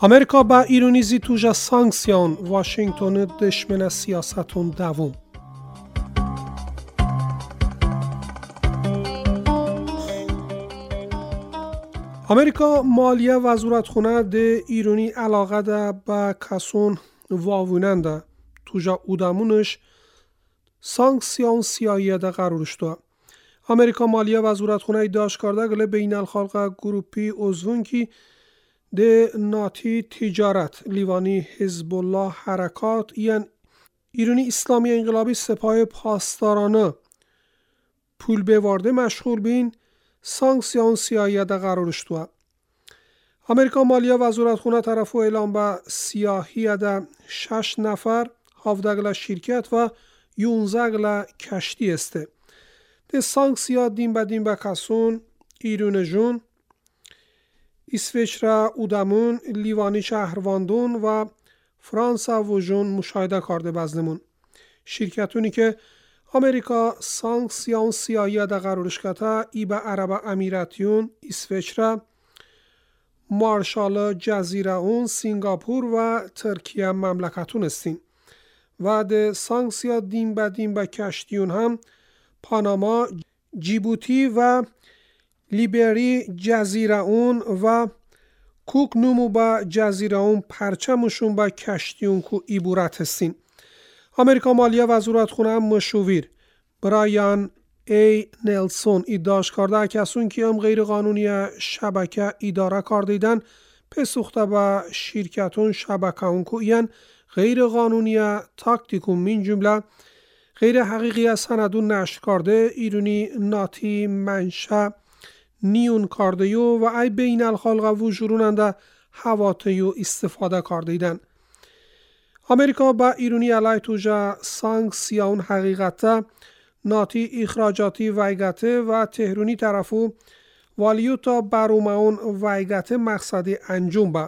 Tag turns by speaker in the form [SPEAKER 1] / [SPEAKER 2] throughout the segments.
[SPEAKER 1] Amerika ba îronîzî tûja sanksiyon Washington'u dişmene siyasetun devûm. Amerika Maliye Wezîretxونه de îronî alaqa da ba kesûn wavûnen da tûja ûdamûniş sanksiyon siyayî da qarûriştwa. Amerika Maliye Wezîretxونه daşkarda gile beynelxalqa grûpî uzvûn ki de nati ticaret لیوانی حزب الله حرکات یعنی ایرانی اسلامی انقلابی سپاه پاسدارانه پول بوارده مشغول بین سانکسیون سیاهی ده قرارشتوه. امریکا مالیه وزارتخونه طرفو اعلام به سیاهی ده 6 نفر 17 شرکت و 11 کشتی استه. ده سانکسیا دین به کسون ایرون جون اسویچرا اودامون لیوانی شهرواندون و فرانسا و جون مشاهده کرده بزنمون. شرکتونی که امریکا سانکسیون سیاهی ده قرارش کتا ای به عرب امیراتیون، اسویچرا، مارشال جزیره اون، سینگاپور و ترکیه مملکتون استین. و ده سانکسیا دین به کشتیون هم پاناما، جیبوتی و لیبری جزیره اون و کوک نومو با جزیره اون پرچمشون با کشتیون کو ایبورت هستین. امریکا مالیه وزارتخونه مشاور برایان ای نیلسون ایداش کرده کسون که هم غیر قانونی شبکه اداره کردیدن پسوخته با شرکتون شبکه اون کو این غیر قانونی تاکتیکون من جمله غیر حقیقی سندون نشر کرده ایرانی ناتی منشه نیون کاردیو و ای بین الخلق و جروننده حواتیو استفاده کردیدن. امریکا با ایرانی علی توجه سانکسیون حقیقته ناتی اخراجاتی ویگته و تهرونی طرفو والیو تا برومون ویگته مقصدی انجام با.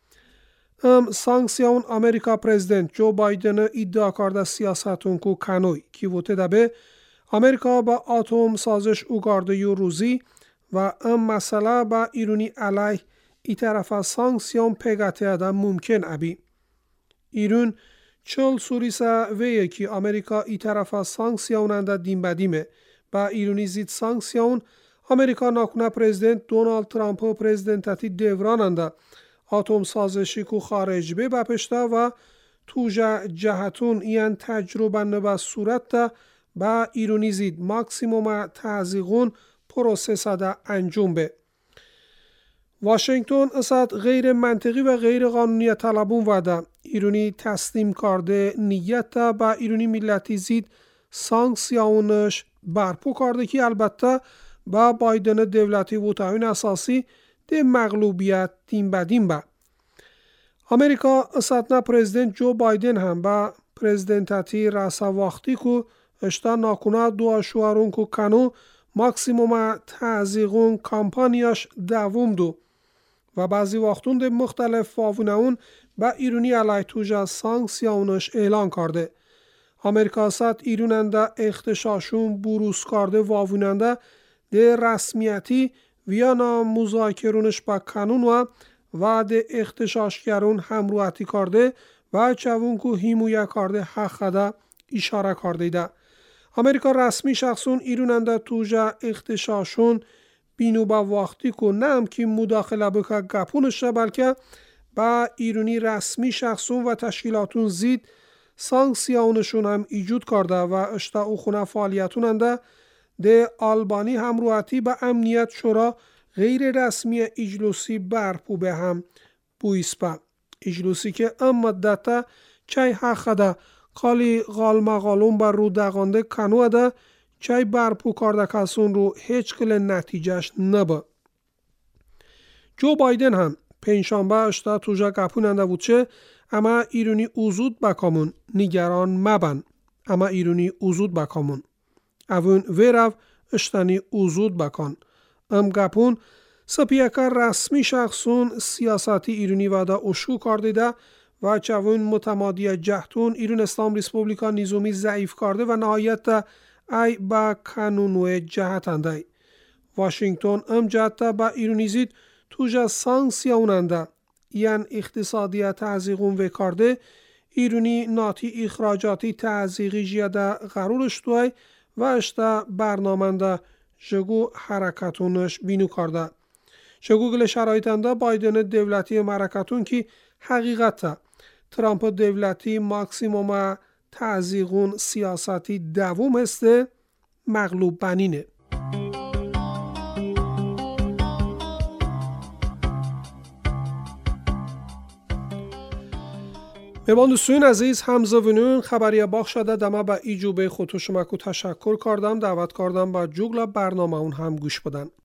[SPEAKER 1] سانکسیون امریکا پرزیدنت جو بایدن ادعا کرده سیاستون کو کنوی کی وته دبه امریکا با اتم سازش اوگاردیو روزی و مسئله با ایرانی علیه ای طرف سانکسیون پیگته ادم ممکن ابی. ایران چل سوریسا ویه که امریکا ای طرف سانکسیون انده دیم بدیمه با ایرانی زید سانکسیون امریکا ناکنه پرزیدنت دونالد ترامپ و پرزیدنتاتی دوران انده اتم سازشی کو خارج به بپشته و توجه جهتون این تجربه نبه صورت ده با ایرانی زید ماکسیموم تعزیقون پروسس ده انجام به. واشنگتن اسد غیر منطقی و غیر قانونی طلبون وده ایرانی تسلیم کرده نیت ده با ایرانی ملتی زید سانکسیونش برپو کرده که البته با بایدن دولتی و تعیین اساسی ده مغلوبیت دیم بدیم با. امریکا اسدنا پرزیدنت جو بایدن هم با پرزیدنتاتی راسا وقتی کو اشتا ناکنه دو شوارون کو کنو ماکسیموم تعزیقون کامپانیاش دوم دو و بعضی وقتون ده مختلف واونون با ایرانی علی توجه سانکسیونش اعلان کرده. امریکا سات ایراننده اختشاشون بروز کرده واوننده ده رسمیتی ویانا مذاکرونش با کانون و ده اختشاشگرون همروحتی کرده و چوون کو هیمویه کرده حق ده اشاره کرده ده. امریکا رسمی شخصون ایراننده توجه اختشاشون بینو با وقتی کو نم که مداخله بکه گپونشه بلکه با ایرانی رسمی شخصون و تشکیلاتون زید سانکسیونشون هم ایجود کرده و اشتا او خونه فعالیتوننده ده آلبانی همروحتی با امنیت شورا غیر رسمی اجلوسی برپو به هم بویسپا. اجلوسی که ام مدته چای حق ده قالی غالمغالون بر رو دقانده کنوه ده چای برپو کرده کسون رو هیچ کل نتیجهش نبا. جو بایدن هم پنجشنبه اشتا توجه گپوننده بود چه اما ایرانی اوزود بکامون نگران مبن اما ایرانی اوزود بکامون اوون ویرو اشتانی اوزود بکن ام گپون سپیکر رسمی شخصون سیاستی ایرانی ودا اشو کرده ده و چوون متمادی جهتون ایران اسلام ریسپوبلیکا نیزومی ضعیف کرده و نهایت ای با کانونوی جهتنده. واشنگتن ام جهت با ایرانی زید توجه سانکسیوننده yen iqtisadiya ta'ziqun vekarde, İruni nati ixracati ta'ziqi jiyada qarurishtuay va ishta barnamanda jegu harakatunش binu karda. Jegu gile şaraitanda Biden devleti marakatun ki haqiqata Trump devleti maksimuma ta'ziqun siyasati davum heste مغلوب بنینه. میبان دوستوین عزیز همزاوینون خبری باخ شده دما با ایجوبه خودشمکو تشکر کردم دعوت کردم با جوگلا برنامه اون هم گوش بدن.